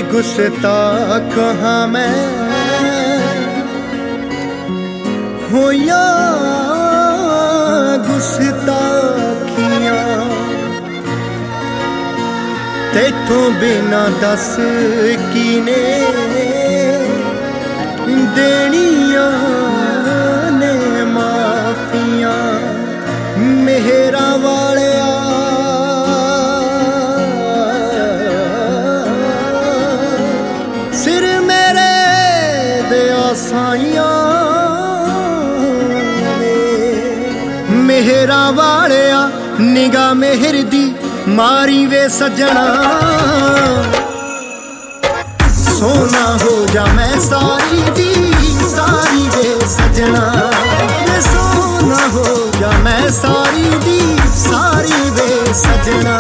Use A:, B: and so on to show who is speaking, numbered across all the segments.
A: गुस्ताख हाँ मैं होया गुस्ताखियां तेथों बिना दस कीने देनियां ने माफियां मेहरा वालिया सिर मेरे दे आसाइयां मेहरा वालिया निगाह मेहर दी मारी वे सजना सोना हो जा मैं सारी दी सारी वे सजना सोना हो जा मैं सारी दी सारी वे सजना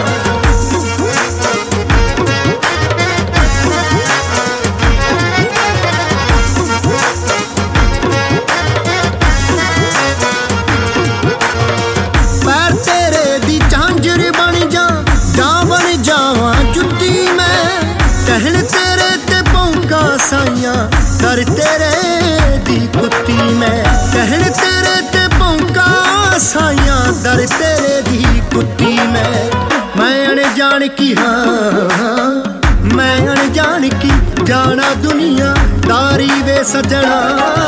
A: दर तेरे दी कुत्ती मैं कहन तेरे ते भौंका साइया दर तेरे दी कुत्ती मैं अनजान की हाँ मैं अनजान की जाना दुनिया दारी वे सजना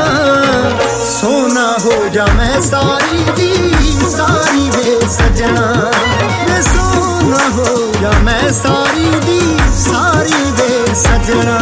A: सोना हो जा मैं सारी दी सारी वे सजना सोना हो जा मैं सारी दी सारी वे सजना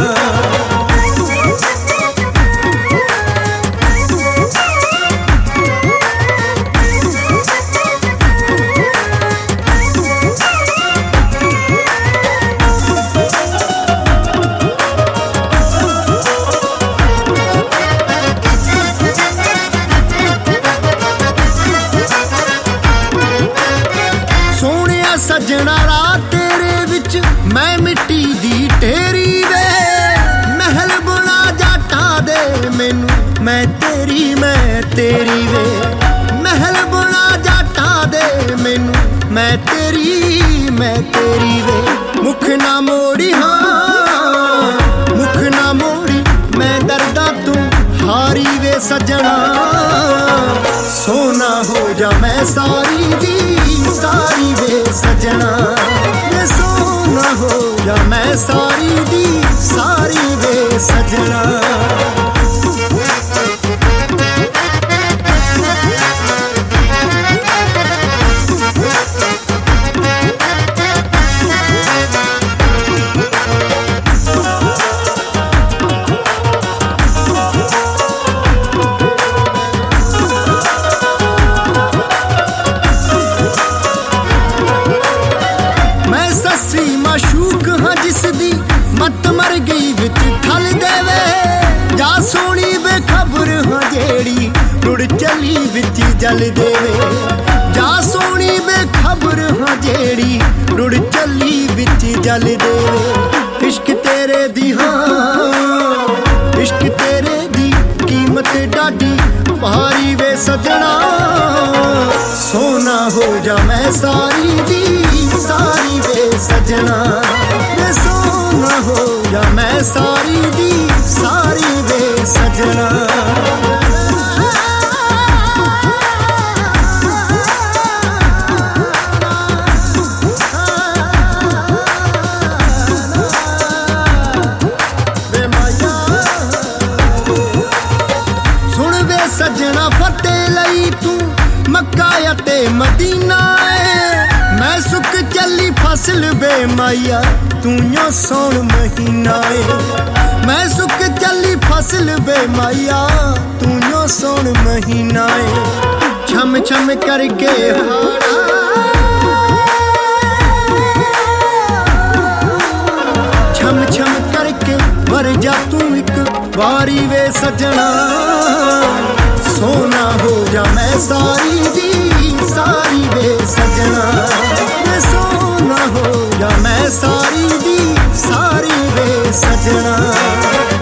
A: सजना रात तेरे विच मैं मिट्टी दी ढेरी वे महल बुना जाटा दे मैनू मैं तेरी वे महल बुना जाटा दे मैनू मैं तेरी वे मुख ना मोड़ी हाँ मुख ना मोड़ी मैं दर्दा तू हारी वे सजना सोना हो जा मैं सारी दी सारी वे सजना सोना हो जा मैं सारी दी सारी वे सजना माशूक हाँ जिसदी मत मर गई विच ठल देवे जा सोनी बेखबर हाँ जेड़ी रुड़ चली विच जल देवे जा सोनी बेखबर हाँ जेड़ी रुड़ चली विच जल देवे इश्क तेरे दी हाँ इश्क तेरे दी कीमत डाडी भारी वे सजना सोना हो जा मैं सारी दी सारी वे सजना सोना हो जा मैं सारी दी सारी वे सजना सुन वे सजना फतेह लई तू मक्का ते मदीना मैं सुख चली फसल बे माइया तू यो सौन महीना मैं सुख चली फसल बे माइया तू यो सौन महीना छम छम करके छम छम करके मर जा तू एक बारी वे सजना सोना हो जा मैं सारी दी सारी वे सजना सोना हो जा मैं सारी दी सारी वे सजना।